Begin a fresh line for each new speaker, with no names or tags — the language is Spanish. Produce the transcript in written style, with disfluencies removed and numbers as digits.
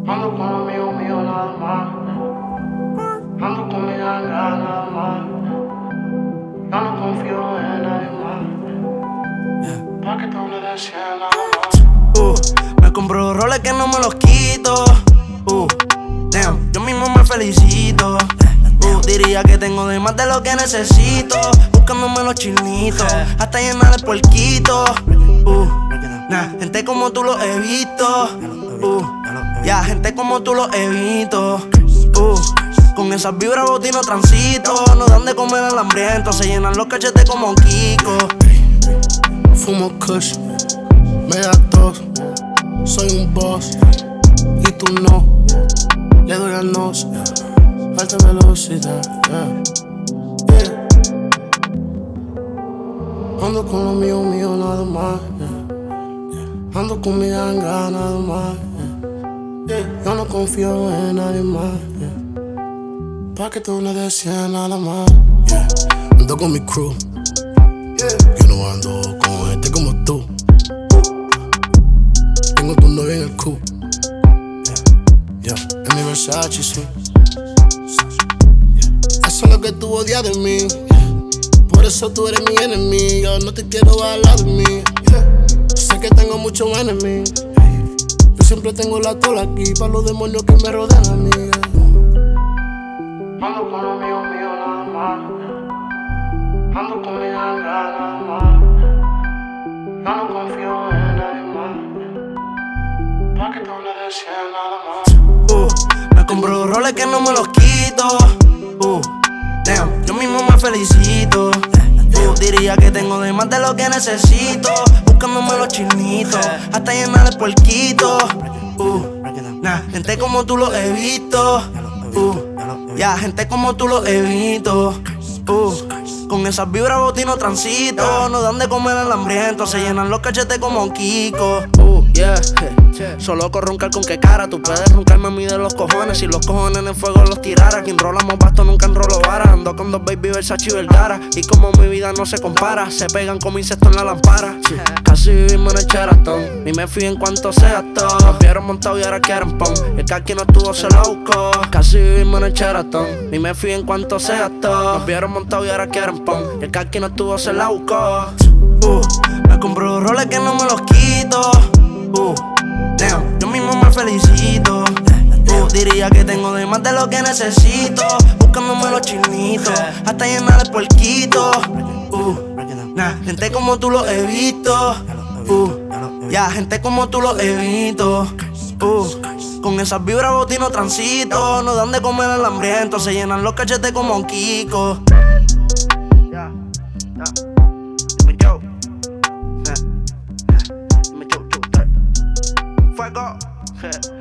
Ando con los amigos míos nada más. Ando con mi ganga nada más. Yo no confío en nadie más. Pa' que tú me des nada más.
Me compro roles que no me los quito. Damn, yo mismo me felicito. Diría que tengo de más de lo que necesito. Buscándome los chinitos, hasta llenar el puerquito. Gente como tú lo he visto. Gente como tú lo he visto. Con esas vibras botino transito. No dan de comer al hambriento. Se llenan los cachetes como Kiko.
Fumo kush, me da tos. Soy un boss y tú no. Le doy al nos, alta velocidad, yeah. Ando con los míos nada más, yeah. Ando con mi ganga nada más, yeah. Yo no confío en nadie más, yeah. Pa' que tú no desees nada más, yeah. Ando con mi crew, yeah. Yo no ando con gente como tú. Tengo tu novia en el cu, yeah. En mi Versace, sí. Eso es lo que tú odias de mí, por eso tú eres mi enemigo. No te quiero hablar de mí, sé que tengo muchos enemigos. Yo siempre tengo la tola aquí para los demonios que me rodean a mí.
Ando con los amigos míos nada más. Ando con mi ganga nada más. Yo no confío en nadie más. Pa' que tú me des nada más.
Me compro roles que no me los quito. Damn, yo mismo me felicito. Diría que tengo de más de lo que necesito. Buscándome los chinitos, hasta llenar el puerquito. Gente como tú lo he visto. Gente como tú lo he visto. Con esas vibras botino transito. No dan de comer al hambriento. Se llenan los cachetes como Kiko. Solo con roncar con qué cara. Tú puedes roncarme a mí de los cojones. Si los cojones en el fuego los tirara. Quien rolamos basto nunca enrolo vara. Ando con dos baby Versace y Vergara. Y como mi vida no se compara, se pegan como insectos en la lámpara. Casi vivimos en el Sheraton. Ni me fui en cuanto sea todo. Nos vieron montado y ahora quieren pon. El que aquí no estuvo se lo buscó. Casi vivimos en el Sheraton. Ni me fui en cuanto sea todo. Nos vieron montado y ahora quieren pon. El que aquí no estuvo se la buscó. Me compro roles que no me los quito. Damn, yo mismo me felicito. Diría que tengo de más de lo que necesito. Buscándome los chinitos, hasta llenar el puerquito. Gente como tú lo he visto. Gente como tú lo he visto. Con esas vibras botino transito. No dan de comer al hambriento. Se llenan los cachetes como Kiko. Fuego.